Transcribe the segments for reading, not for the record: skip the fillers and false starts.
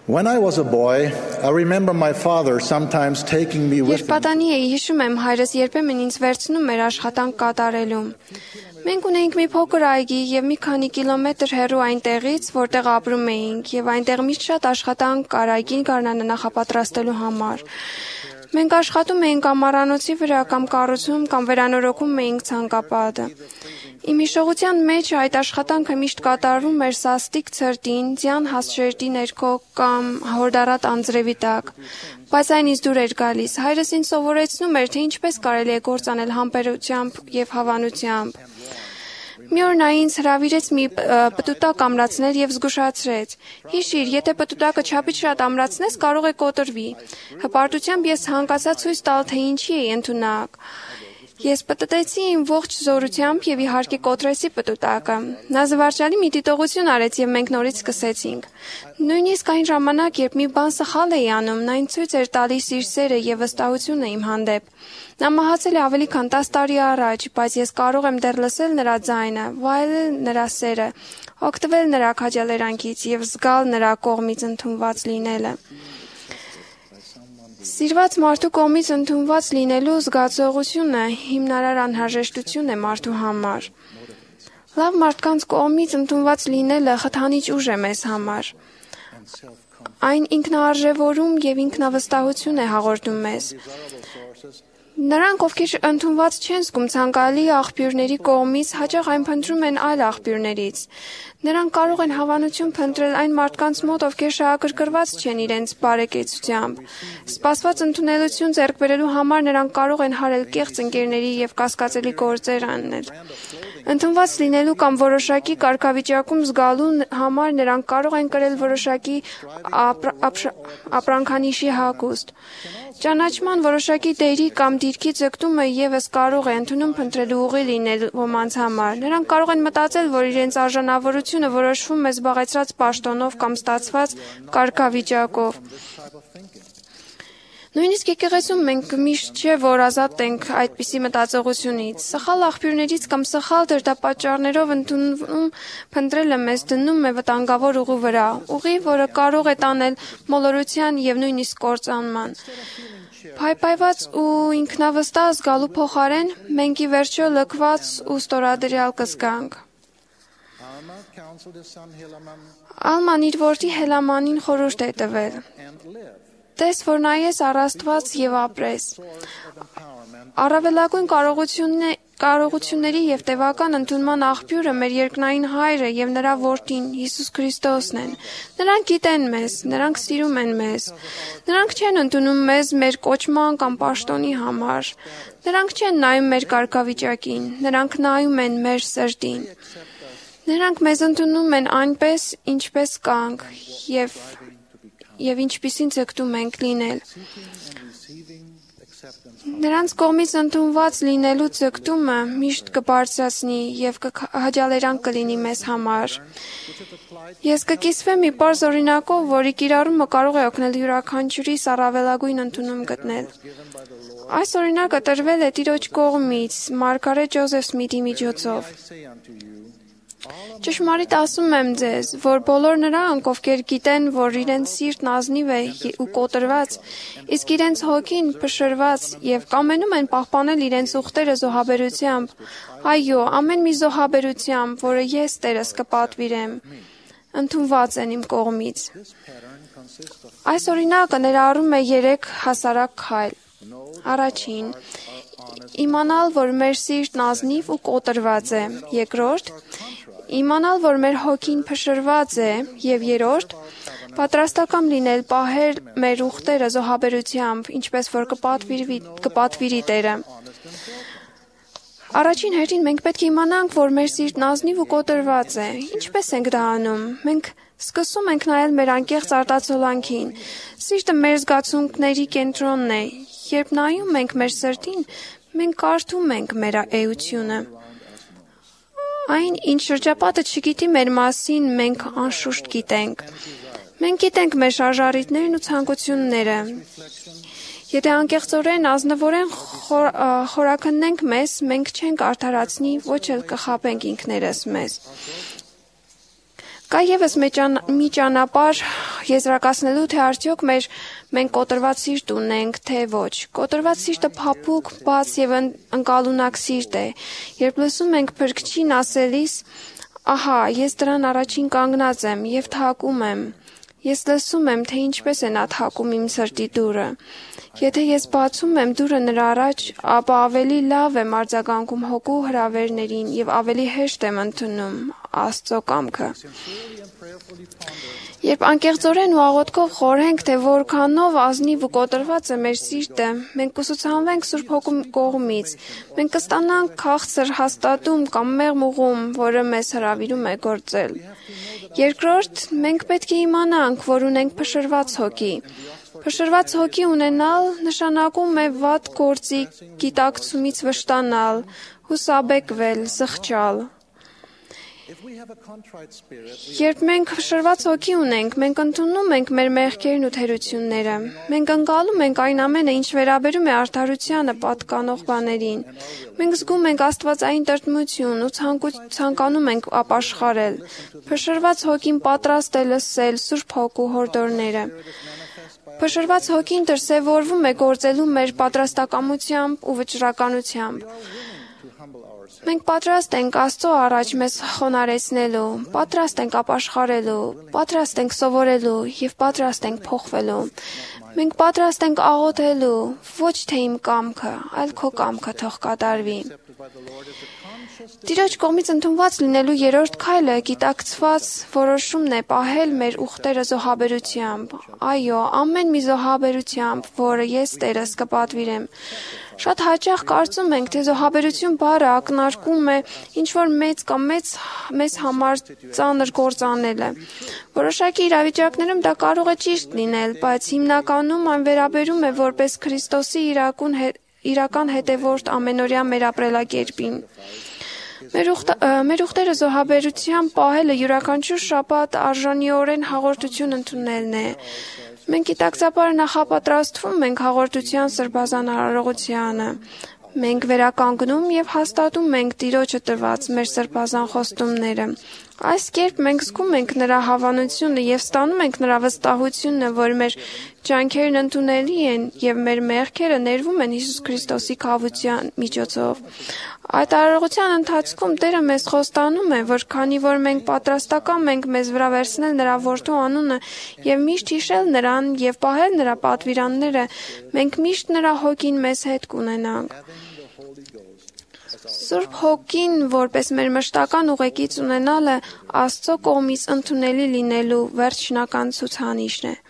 When I was a boy, I remember my father sometimes taking me with Երբ պատանի էի, հիշում եմ հայրս երբեմն ինձ վերցնում էր աշխատանք կատարելուն։ Մենք ունեինք մի փոքր այգի եւ մի քանի կիլոմետր հեռու այնտեղից, որտեղ ապրում էինք, եւ այնտեղ միշտ շատ աշխատանք կար այգին գարնանը նախապատրաստելու համար։ Մենք աշխատում էինք ամառանոցի վրա կամ կառուցում կամ վերանորոգում էինք ցանկապատը։ Իմ հիշողության մեջ այդ աշխատանքը միշտ կատարվում էր սաստիկ ցրտին, ձյան հասշերտի ներքո կամ հորդառատ անձրևի տակ։ Բայց այն ինձ դուր էր գալիս։ Հայրս ինձ սովորեցնում էր, թե ինչպես կարելի է գործ անել համբերությամբ եւ հավանությամբ։ Մի օր նա ինձ հրավիրեց մի պտուտակ ամրացնել եւ զգուշացրեց. «Հիշիր, եթե պտուտակը չափից շատ ամրացնես, կարող է կոտրվի»։ Հպարտությամբ ես ցանկացա ցույց տալ, թե ինչի է ընդունակ։ Ես պտտեցի իմ ողջ զորությամբ եւ իհարկե կոտրեցի պտուտակը։ Նա զվարճալի մի դիտողություն արեց եւ մենք նորից սկսեցինք։ Նույնիսկ այն ժամանակ, երբ մի բան սխալ էի անում, նա ինձ ցույց էր տալիս իր սերը եւ վստահությունը իմ հանդեպ։ Նա մահացել է ավելի քան 10 տարի առաջ, բայց ես կարող եմ դեռ լսել նրա ձայնը, վայելել նրա սերը, օգտվել նրա քաջալերանքից եւ զգալ նրա կողմից ընդունված լինելը։ Սիրված մարդու կողմից ընդունված լինելու զգացողությունը հիմնարար անհրաժեշտություն է մարդու համար։ Լավ մարդկանց կողմից ընդունված լինելը խթանիչ ուժ է մեզ համար։ Այն ինքնաարժևորում եւ ինքնավստահություն է հաղորդում մեզ։ Նրանք, ովքեր ընդունված չեն զգում ցանկալի աղբյուրների կողմից, հաճախ այն փնտրում են այլ աղբյուրներից։ Նրանք կարող են հավանություն փնտրել այն մարդկանց մոտ, ովքեր շահագրգռված չեն իրենց բարեկեցությամբ։ Սպասված ընդունելություն ձեռք բերելու համար նրանք կարող են հարել կեղծ ընկերների եւ կասկածելի գործեր անել։ Ընդունված լինելու կամ որոշակի կարգավիճակում զգալու համար նրանք կարող են կրել որոշակի ապրանքանիշի հագուստ։ Ճանաչման որոշակի դերի կամ դիրքի ձգտումը եւս կարող է ընդունում փնտրելու ուղի լինել ոմանց համար։ Նրանք կարող են մտածել, որ իրենց արժանավորությունը որոշվում է զբաղեցրած պաշտոնով կամ ստացված կարգավիճակով։ Նույնիսկ եկեղեցում մենք միշտ չէ, որ ազատ ենք այդպիսի մտածողությունից։ Սխալ աղբյուրներից կամ սխալ դրդապատճառներով ընդունում փնտրելը մեզ դնում է վտանգավոր ուղու վրա, ուղի, որը կարող է տանել մոլորության եւ նույնիսկ կործանման։ Փայփայված ու ինքնավստահ զգալու փոխարեն մենք ի վերջո լքված ու ստորադրյալ կզգանք։ Ալման իր որդի Հելամանին խորհուրդ է տվել. «Տես, որ նայես առ Աստված եւ ապրես»։ Առավելագույն կարողությունների եւ տևական ընդունման աղբյուրը մեր երկնային Հայրը եւ նրա որդին Հիսուս Քրիստոսն են։ Նրանք գիտեն մեզ, նրանք սիրում են մեզ։ Նրանք չեն ընդունում մեզ մեր կոչման կամ պաշտոնի համար։ Նրանք չեն նայում մեր կարգավիճակին, նրանք նայում են մեր սրտին։ Նրանք մեզ ընդունում են այնպես, ինչպես կանք եւ ինչպիսին ձգտում ենք լինել։ Նրանց կողմից ընդունված լինելու ձգտումը միշտ կբարձրացնի եւ հաջալերանք կլինի մեզ համար։ Ես կկիսվեմ մի պարզ օրինակով, որի կիրառումը կարող է օգնել յուրաքանչյուրիս առավելագույն ընդունում գտնել։ Այս օրինակը տրվել է Տիրոջ կողմից մարգարե Ջոզեֆ Սմիթի միջոցով։ Ճշմարիտ ասում եմ ձեզ, որ բոլոր նրանք, ովքեր գիտեն, որ իրենց սիրտն ազնիվ է ու կոտրված, իսկ իրենց հոգին փշրված եւ կամենում են պահպանել իրենց ուխտերը զոհաբերությամբ, այո, ամեն մի զոհաբերությամբ, որը ես Տերս կպատվիրեմ, ընդունված են իմ կողմից։ Այս օրինակը ներառում է 3 հասարակ քայլ։ Առաջին, իմանալ, որ մեր սիրտն ազնիվ ու կոտրված է։ Երկրորդ, իմանալ, որ մեր հոգին փշրված է, եւ երրորդ, պատրաստական լինել պահել մեր ուխտերը զոհաբերությամբ, ինչպես որ կպատվիրի Տերը։ Առաջին հերթին մենք պետք է իմանանք, որ մեր սիրտն ազնիվ ու կոտրված է։ Ինչպես ենք դա անում։ Մենք սկսում ենք նայել մեր անկեղծ արտացոլանքին։ Սիրտը մեր զգացմունքների կենտրոնն է։ Երբ նայում ենք մեր սրտին, մենք կարդում ենք մեր էությունը։ Այն, ինչ շրջապատը չգիտի մեր մասին, մենք անշուշտ գիտենք։ Մենք գիտենք մեր շարժառիթներն ու ցանկությունները։ Եթե անկեղծորեն, ազնվորեն խորաքննենք մեզ, մենք չենք արդարացնի, ոչ էլ կխաբենք ինքներս մեզ։ Կա եւս մի ճանապարհ եզրակացնելու, թե արդյոք մենք կոտրված սիրտ ունենք, թե ոչ։ Կոտրված սիրտը փափուկ, բաց եւ ընկալունակ սիրտ է։ Երբ լսում ենք Փրկչին ասելիս, ահա, ես դրան առաջին կանգնած եմ եւ թակում եմ։ Ես լսում եմ, թե ինչպես է նա թակում իմ սրտի դուռը։ Եթե ես բացում եմ դուռը նրա առաջ, ապա ավելի լավ եմ արձագանքում հոգու հրավերներին եւ ավելի հեշտ եմ ընդունում Աստծո կամքը։ Երբ անկեղծորեն ու աղոթքով խորհենք, թե որքանով ազնիվ ու կոտրված է մեր սիրտը, մենք կուսուցանվենք Սուրբ Հոգու կողմից։ Մենք կստանանք քաղցր հաստատում կամ մեղմ ուղում, որը մեզ հրավիրում է գործել։ Երկրորդ, մենք պետք է իմանանք, որ ունենք փշրված հոգի։ Փշրված հոգի ունենալ նշանակում է վատ գործի գիտակցումից վշտանալ, հուսաբեկվել, զղջալ։ Երբ մենք փշրված հոգի ունենք, մենք ընդունում ենք մեր մեղքերն ու թերությունները։ Մենք ընկալում ենք այն ամենը, ինչ վերաբերում է արդարությանը պատկանող բաներին։ Մենք զգում ենք աստվածային տրտմություն ու ցանկանում ենք ապաշխարել։ Փշրված հոգին պատրաստ է լսել Սուրբ Հոգու հորդորները։ Փշրված հոգին դրսևորվում է գործելու մեր պատրաստակամությամբ ու վճռականությամբ։ Մենք պատրաստ ենք Աստծո առաջ մեզ խոնարհեցնելու, պատրաստ ենք ապաշխարելու, պատրաստ ենք սովորելու եւ պատրաստ ենք փոխվելու։ Մենք պատրաստ ենք աղոթելու, ոչ թե իմ կամքը, այլ քո կամքը թող կատարվի։ Տիրոջ կողմից ընդունված լինելու երրորդ քայլը գիտակցված որոշումն է պահել մեր ուխտերը զոհաբերությամբ։ Այո, ամեն մի զոհաբերությամբ, որը ես Տերս կպատվիրեմ։ Շատ հաճախ կարծում ենք, թե զոհաբերություն բառը ակնարկում է ինչ-որ մեծ համար ծանր գործ անելը։ Որոշակի իրավիճակներում դա կարող է ճիշտ լինել, բայց հիմնականում այն վերաբերում է որպես Քրիստոսի իրական հետևորդ ամենօրյա մեր ապրելակերպին։ Մեր ուխտերը զոհաբերությամբ պահելը յուրաքանչյուր շաբաթ արժանիորեն հաղորդություն ընդունելն է։ Մենք գիտակցաբար նախապատրաստվում ենք հաղորդության սրբազան արարողությանը։ Մենք վերականգնում եւ հաստատում ենք Տիրոջը տրված մեր սրբազան խոստումները։ Այս կերպ մենք զգում ենք նրա հավանությունը եւ ստանում ենք նրա վստահությունը, որ մեր ջանքերն ընդունելի են եւ մեր մեղքերը ներվում են Հիսուս Քրիստոսի քավության միջոցով։ Այդ արարողության ընթացքում Տերը մեզ խոստանում է, որ քանի որ մենք պատրաստական ենք մեզ վրա վերցնել նրա որդու անունը եւ միշտ հիշել նրան եւ պահել նրա պատվիրանները, մենք միշտ նրա հոգին մեզ հետ կունենանք։ Սուրբ Հոգին, որպես մեր մշտական ուղեկից ունենալը, Աստծո կողմից ընդունելի լինելու վերջնական ցուցանիշն է։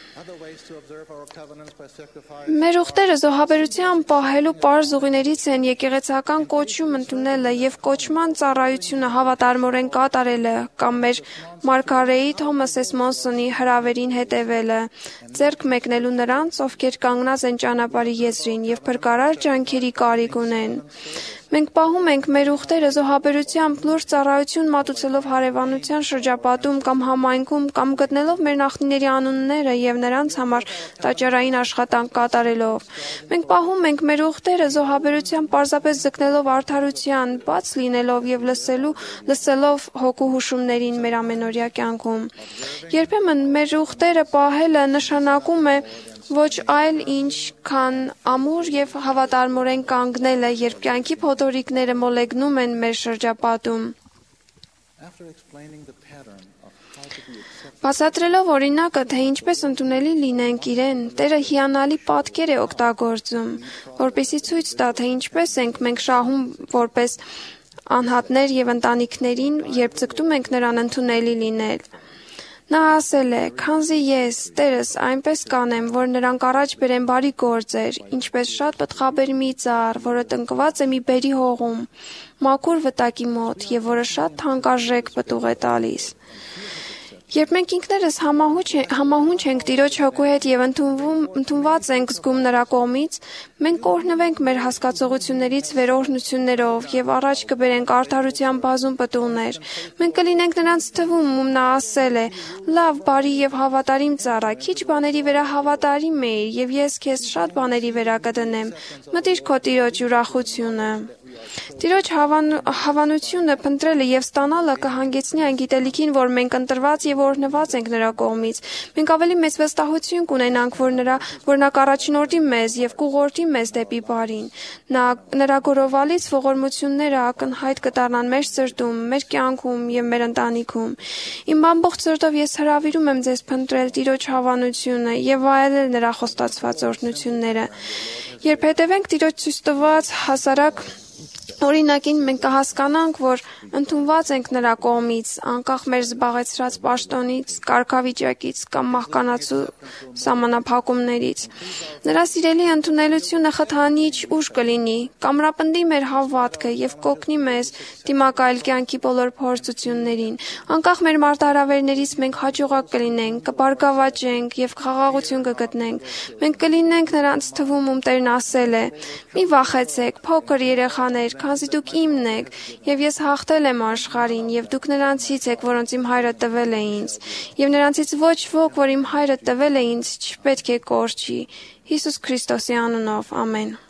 Մեր ուխտերը զոհաբերության պահելու պարզ ուղիներից են եկեղեցական կոչում ընդունելը եւ կոչման ծառայությունը հավատարմորեն կատարելը կամ մեր մարգարեի Թոմաս Էսմոնսոնի հրավերին հետևելը, ձեռք մեկնելու նրանց, ովքեր կանգնած են ճանապարհի եզրին եւ փրկարար ջանքերի կարիք ունեն։ Մենք պահում ենք մեր ուխտերը զոհաբերությամբ լուրջ ծառայություն մատուցելով հարևանության շրջապատում կամ համայնքում կամ գտնելով մեր նախնիների անունները եւ նրանց համար տաճարային աշխատանք կատարելով։ Մենք պահում ենք մեր ուխտերը զոհաբերությամբ պարզապես ձգնելով արդարության, բաց լինելով եւ լսելով հոգու հուշումներին մեր ամենօրյա կյանքում։ Երբեմն մեր ուխտերը պահելը նշանակում է ոչ այլ ինչ, քան ամուր եւ հավատարմորեն կանգնելը, երբ կյանքի փոթորիկները մոլեգնում են մեր շրջապատում։ Բացատրելով օրինակը, թե ինչպես ընդունելի լինենք իրեն, Տերը հիանալի պատկեր է օգտագործում, որպեսզի ցույց տա, թե ինչպես ենք մենք շահում որպես անհատներ եւ ընտանիքներին, երբ ձգտում ենք նրան ընդունելի լինել։ Նա ասել է. «Քանզի ես, Տերս, այնպես կանեմ, որ նրանք առաջ բերեն բարի գործեր, ինչպես շատ պտղաբեր մի ծառ, որը տնկված է մի բերի հողում, մաքուր վտակի մոտ, եւ որը շատ թանկարժեք պտուղ է տալիս»։ Երբ մենք ինքներս համահունչ ենք Տիրոջ Հոգու հետ եւ ընդունված ենք զգում նրա կողմից, մենք կօրհնվենք մեր հասկացողություններից վերօրհնություններով եւ առաջ կբերենք արդարության բազում պտուղներ։ Մենք կլինենք նրանց թվում, ում նա ասել է. «Լավ, բարի եւ հավատարիմ ծառա, քիչ բաների վրա հավատարիմ էիր եւ ես քեզ շատ բաների վրա կդնեմ։ Մտիր քո Տիրոջ ուրախությունը»։ Տիրոջ հավանությունը փնտրելը եւ ստանալը կհանգեցնի այն գիտելիքին, որ մենք ընտրված եւ օրհնված ենք նրա կողմից։ Մենք ավելի մեծ վստահություն կունենանք, որ նա կառաջնորդի մեզ եւ կուղղորդի մեզ դեպի բարին։ Նրա գորովալից ողորմությունները ակնհայտ կդառնան մեր սրտում, մեր կյանքում եւ մեր ընտանիքում։ Իմ ամբողջ սրտով ես հրավիրում եմ ձեզ փնտրել Տիրոջ հավանությունը եւ վայելել նրա խոստացված օրհնությունները։ Երբ հետևենք Տիրոջ ցույց տված հասարակ օրինակին, մենք կհասկանանք, որ ընդունված ենք նրա կողմից, անկախ մեր զբաղեցրած պաշտոնից, կարգավիճակից կամ մահկանացու սահմանափակումներից։ Նրա սիրելի ընդունելությունը խթանիչ ուժ կլինի, կամրապնդի մեր հավատքը եւ կօգնի մեզ դիմակայել կյանքի բոլոր փորձություններին։ Անկախ մեր մարտահրավերներից մենք հաջողակ կլինենք, կբարգավաճենք եւ խաղաղություն կգտնենք։ Մենք կլինենք նրանց թվում, ում Տերն ասել է. «Մի վախեցեք, փոքր երեխաներ, քանզի դուք իմն եք, եւ ես հաղթել եմ աշխարհին, եւ դուք նրանցից եք, որոնց իմ հայրը տվել է ինձ, եւ նրանցից ոչ ոք, որ իմ հայրը տվել է ինձ, չպետք է կորչի»։ Հիսուս Քրիստոսի անունով, ամեն։